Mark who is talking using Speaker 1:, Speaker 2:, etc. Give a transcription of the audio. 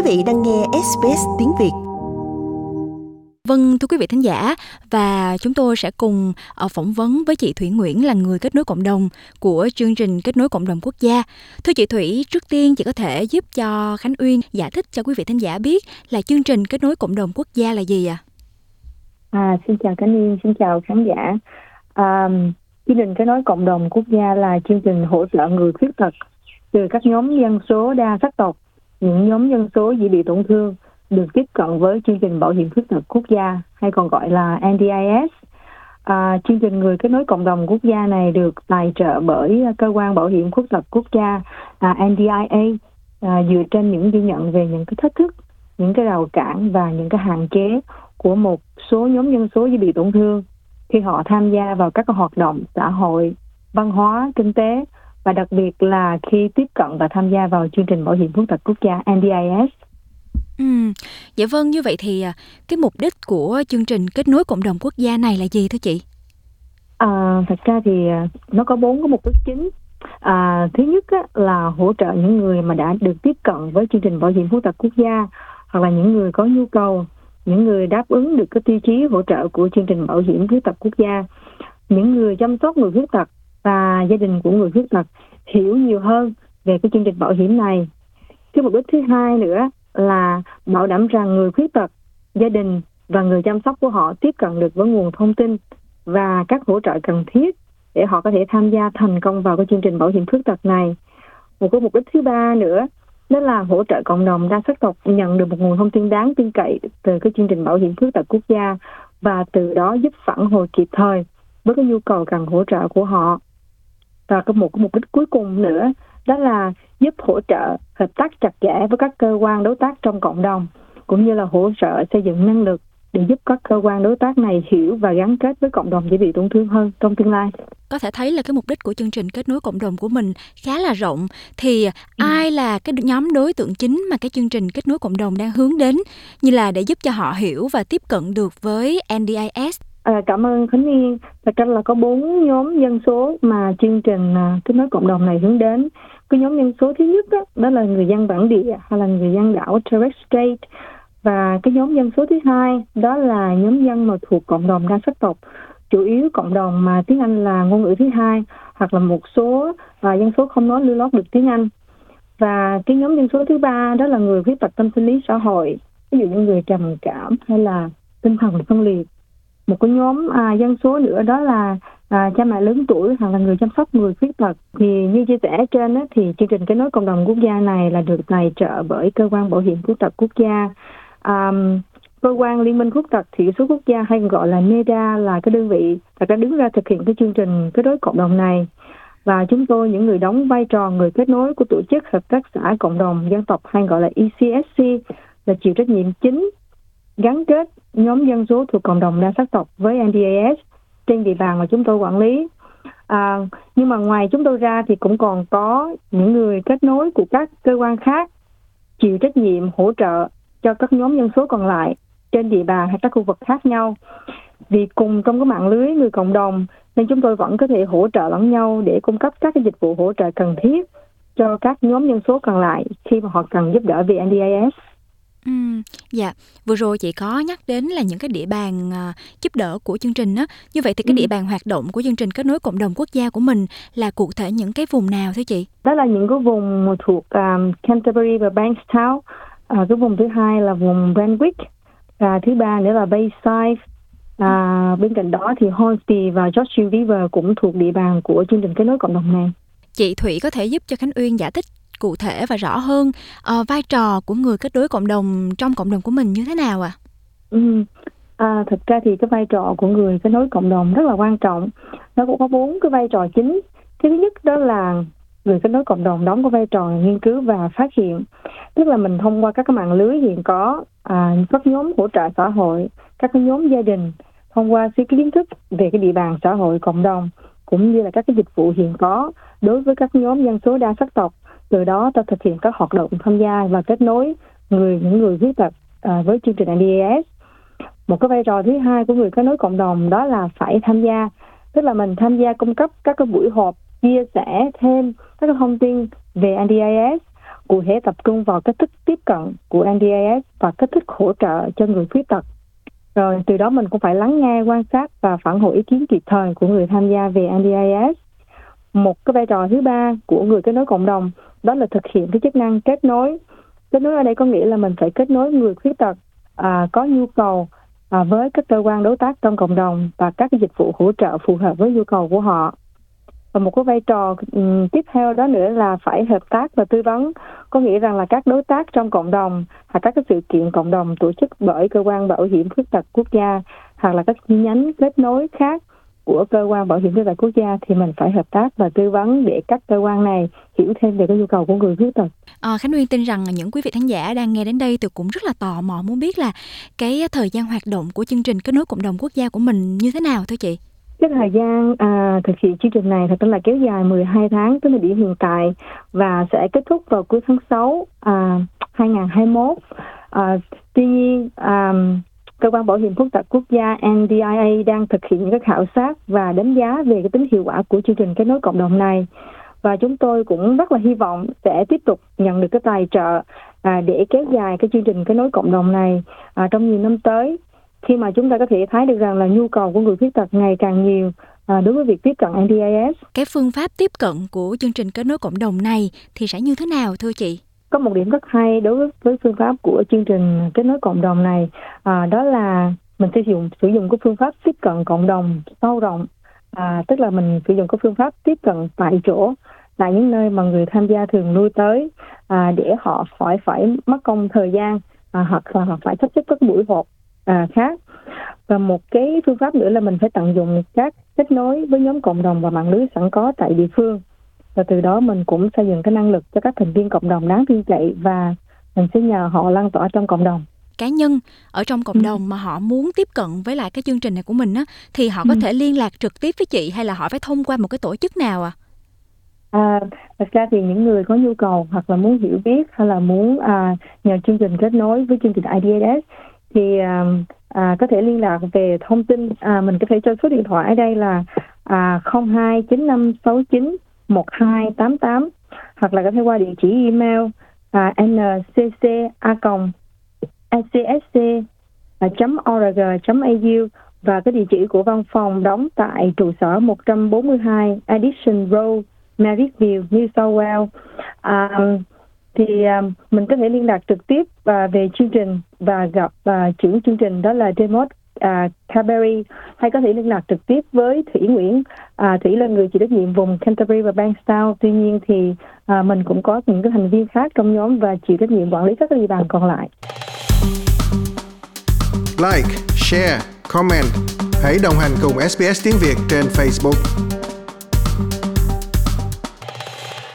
Speaker 1: vị đang nghe SBS tiếng Việt.
Speaker 2: Vâng, thưa quý vị thính giả, và chúng tôi sẽ cùng phỏng vấn với chị Thủy Nguyễn là người kết nối cộng đồng của chương trình Kết nối cộng đồng quốc gia. Thưa chị Thủy, trước tiên chị có thể giúp cho Khánh Uyên giải thích cho quý vị thính giả biết là chương trình Kết nối cộng đồng quốc gia là gì ạ?
Speaker 3: Xin chào Khánh Uyên, xin chào khán giả. Chương trình Kết nối cộng đồng quốc gia là chương trình hỗ trợ người khuyết tật từ các nhóm dân số đa sắc tộc, những nhóm dân số dễ bị tổn thương được tiếp cận với chương trình bảo hiểm khuyết tật quốc gia hay còn gọi là NDIS. Chương trình người kết nối cộng đồng quốc gia này được tài trợ bởi cơ quan bảo hiểm khuyết tật quốc gia NDIA, dựa trên những ghi nhận về những cái thách thức, những cái rào cản và những cái hạn chế của một số nhóm dân số dễ bị tổn thương khi họ tham gia vào các hoạt động xã hội, văn hóa, kinh tế và đặc biệt là khi tiếp cận và tham gia vào chương trình bảo hiểm khuyết tật quốc gia NDIS.
Speaker 2: Dạ vâng, như vậy thì cái mục đích của chương trình Kết nối cộng đồng quốc gia này là gì thưa chị?
Speaker 3: Thật ra thì nó có 4 cái mục đích chính. Thứ nhất là hỗ trợ những người mà đã được tiếp cận với chương trình bảo hiểm khuyết tật quốc gia, hoặc là những người có nhu cầu, những người đáp ứng được cái tiêu chí hỗ trợ của chương trình bảo hiểm khuyết tật quốc gia, những người chăm sóc người khuyết tật và gia đình của người khuyết tật hiểu nhiều hơn về cái chương trình bảo hiểm này. Cái mục đích thứ hai nữa là bảo đảm rằng người khuyết tật, gia đình và người chăm sóc của họ tiếp cận được với nguồn thông tin và các hỗ trợ cần thiết để họ có thể tham gia thành công vào cái chương trình bảo hiểm khuyết tật này. Một cái mục đích thứ ba nữa đó là hỗ trợ cộng đồng đa sắc tộc nhận được một nguồn thông tin đáng tin cậy từ cái chương trình bảo hiểm khuyết tật quốc gia và từ đó giúp phản hồi kịp thời với cái nhu cầu cần hỗ trợ của họ. Và một cái mục đích cuối cùng nữa đó là giúp hỗ trợ hợp tác chặt chẽ với các cơ quan đối tác trong cộng đồng, cũng như là hỗ trợ xây dựng năng lực để giúp các cơ quan đối tác này hiểu và gắn kết với cộng đồng dễ bị tổn thương hơn trong tương lai.
Speaker 2: Có thể thấy là cái mục đích của chương trình Kết nối cộng đồng của mình khá là rộng. Thì ai là cái nhóm đối tượng chính mà cái chương trình Kết nối cộng đồng đang hướng đến, như là để giúp cho họ hiểu và tiếp cận được với NDIS?
Speaker 3: Cảm ơn Khánh Yên. Thật ra là có 4 nhóm dân số mà chương trình Kết nối cộng đồng này hướng đến. Cái nhóm dân số thứ nhất đó là người dân bản địa hay là người dân đảo Torres Strait. Và cái nhóm dân số thứ hai đó là nhóm dân mà thuộc cộng đồng đa sắc tộc, chủ yếu cộng đồng mà tiếng Anh là ngôn ngữ thứ hai, hoặc là một số dân số không nói lưu loát được tiếng Anh. Và cái nhóm dân số thứ ba đó là người khuyết tật tâm sinh lý xã hội, ví dụ như người trầm cảm hay là tinh thần phân liệt. Một cái nhóm dân số nữa đó là cha mẹ lớn tuổi hoặc là người chăm sóc người khuyết tật. Thì như chia sẻ ở trên thì chương trình Kết nối cộng đồng quốc gia này là được tài trợ bởi cơ quan bảo hiểm khuyết tật quốc gia. Cơ quan Liên minh khuyết tật thiểu số quốc gia hay gọi là NEDA là cái đơn vị đã đứng ra thực hiện cái chương trình kết nối cộng đồng này. Và chúng tôi, những người đóng vai trò người kết nối của tổ chức hợp tác xã cộng đồng dân tộc hay gọi là ECSC, là chịu trách nhiệm chính gắn kết nhóm dân số thuộc cộng đồng đa sắc tộc với NDIS trên địa bàn mà chúng tôi quản lý. Nhưng mà ngoài chúng tôi ra thì cũng còn có những người kết nối của các cơ quan khác chịu trách nhiệm hỗ trợ cho các nhóm dân số còn lại trên địa bàn hay các khu vực khác nhau. Vì cùng trong cái mạng lưới người cộng đồng nên chúng tôi vẫn có thể hỗ trợ lẫn nhau để cung cấp các cái dịch vụ hỗ trợ cần thiết cho các nhóm dân số còn lại khi mà họ cần giúp đỡ về NDIS.
Speaker 2: Dạ, vừa rồi chị có nhắc đến là những cái địa bàn giúp đỡ của chương trình á. Như vậy thì cái địa bàn hoạt động của chương trình Kết nối cộng đồng quốc gia của mình là cụ thể những cái vùng nào thưa chị?
Speaker 3: Đó là những cái vùng thuộc Canterbury và Bankstown. Cái vùng thứ hai là vùng Brentwick, thứ ba nữa là Bayside. Bên cạnh đó thì Hornsby và George River cũng thuộc địa bàn của chương trình Kết nối cộng đồng này.
Speaker 2: Chị Thủy có thể giúp cho Khánh Uyên giải thích cụ thể và rõ hơn vai trò của người kết nối cộng đồng trong cộng đồng của mình như thế nào ạ?
Speaker 3: Thực ra thì cái vai trò của người kết nối cộng đồng rất là quan trọng. Nó cũng có 4 cái vai trò chính. Cái thứ nhất đó là người kết nối cộng đồng đóng cái vai trò nghiên cứu và phát hiện. Tức là mình thông qua các cái mạng lưới hiện có, các nhóm hỗ trợ xã hội, các cái nhóm gia đình, thông qua suy kiến thức về cái địa bàn xã hội cộng đồng, cũng như là các cái dịch vụ hiện có đối với các nhóm dân số đa sắc tộc. Từ đó ta thực hiện các hoạt động tham gia và kết nối những người khuyết tật với chương trình NDIS. Một cái vai trò thứ hai của người kết nối cộng đồng đó là phải tham gia, tức là mình tham gia cung cấp các cái buổi họp chia sẻ thêm các cái thông tin về NDIS, cụ thể tập trung vào cách thức tiếp cận của NDIS và cách thức hỗ trợ cho người khuyết tật. Rồi từ đó mình cũng phải lắng nghe, quan sát và phản hồi ý kiến kịp thời của người tham gia về NDIS. Một cái vai trò thứ ba của người kết nối cộng đồng đó là thực hiện cái chức năng kết nối. Kết nối ở đây có nghĩa là mình phải kết nối người khuyết tật có nhu cầu với các cơ quan đối tác trong cộng đồng và các cái dịch vụ hỗ trợ phù hợp với nhu cầu của họ. Và một cái vai trò tiếp theo đó nữa là phải hợp tác và tư vấn, có nghĩa rằng là các đối tác trong cộng đồng hoặc các cái sự kiện cộng đồng tổ chức bởi cơ quan bảo hiểm khuyết tật quốc gia hoặc là các chi nhánh kết nối khác của cơ quan bảo hiểm khuyết tật quốc gia thì mình phải hợp tác và tư vấn để các cơ quan này hiểu thêm về cái nhu cầu của người khuyết tật.
Speaker 2: Khánh Uyên tin rằng những quý vị khán giả đang nghe đến đây thì cũng rất là tò mò muốn biết là cái thời gian hoạt động của chương trình kết nối cộng đồng quốc gia của mình như thế nào thưa chị?
Speaker 3: Cái thời gian thực hiện chương trình này thật là kéo dài 12 tháng tới thời điểm hiện tại và sẽ kết thúc vào cuối tháng 6 2021. Tuy nhiên, cơ quan bảo hiểm khuyết tật quốc gia NDIA đang thực hiện những cái khảo sát và đánh giá về cái tính hiệu quả của chương trình kết nối cộng đồng này. Và chúng tôi cũng rất là hy vọng sẽ tiếp tục nhận được cái tài trợ để kéo dài cái chương trình kết nối cộng đồng này trong nhiều năm tới. Khi mà chúng ta có thể thấy được rằng là nhu cầu của người khuyết tật ngày càng nhiều đối với việc tiếp cận NDIS.
Speaker 2: Cái phương pháp tiếp cận của chương trình kết nối cộng đồng này thì sẽ như thế nào thưa chị?
Speaker 3: Có một điểm rất hay đối với phương pháp của chương trình kết nối cộng đồng này, đó là mình sẽ sử dụng cái phương pháp tiếp cận cộng đồng sâu rộng, tức là mình sử dụng cái phương pháp tiếp cận tại chỗ, tại những nơi mà người tham gia thường lui tới, để họ phải mất công thời gian hoặc là họ phải sắp xếp các buổi họp khác. Và một cái phương pháp nữa là mình phải tận dụng các kết nối với nhóm cộng đồng và mạng lưới sẵn có tại địa phương. Và từ đó mình cũng xây dựng cái năng lực cho các thành viên cộng đồng đáng tin cậy và mình sẽ nhờ họ lan tỏa trong cộng đồng.
Speaker 2: Cá nhân ở trong cộng đồng mà họ muốn tiếp cận với lại cái chương trình này của mình á, thì họ có thể liên lạc trực tiếp với chị hay là họ phải thông qua một cái tổ chức nào
Speaker 3: Thật ra thì những người có nhu cầu hoặc là muốn hiểu biết hay là muốn nhờ chương trình kết nối với chương trình IDS thì có thể liên lạc về thông tin. Mình có thể cho số điện thoại ở đây là 029569 1288 hoặc là có thể qua địa chỉ email ncc@acsc.org.au và cái địa chỉ của văn phòng đóng tại trụ sở 142 Addison Road, Maryville, New South Wales. Mình có thể liên lạc trực tiếp về chương trình và gặp trưởng chương trình đó là Dermot Carberry, hay có thể liên lạc trực tiếp với Thủy Nguyễn. Thủy là người chịu trách nhiệm vùng Canterbury và Bankstown. Tuy nhiên thì mình cũng có những cái thành viên khác trong nhóm và chịu trách nhiệm quản lý các địa bàn còn lại.
Speaker 4: Like, share, comment. Hãy đồng hành cùng SBS tiếng Việt trên Facebook.